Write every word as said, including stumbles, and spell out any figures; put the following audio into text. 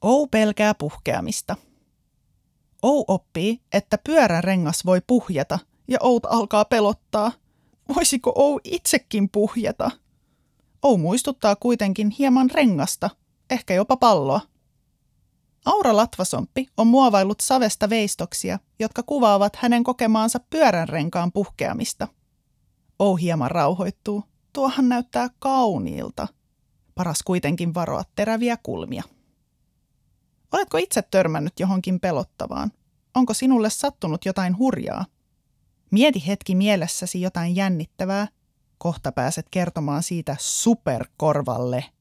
Ou pelkää puhkeamista. Ou oppii, että pyörärengas voi puhjeta ja Outa alkaa pelottaa. Voisiko Ou itsekin puhjeta? Ou muistuttaa kuitenkin hieman rengasta, ehkä jopa palloa. Aura Latvasomppi on muovaillut savesta veistoksia, jotka kuvaavat hänen kokemaansa pyöränrenkaan puhkeamista. Ou hieman rauhoittuu. Tuohan näyttää kauniilta. Paras kuitenkin varoa teräviä kulmia. Oletko itse törmännyt johonkin pelottavaan? Onko sinulle sattunut jotain hurjaa? Mieti hetki mielessäsi jotain jännittävää. Kohta pääset kertomaan siitä superkorvalle.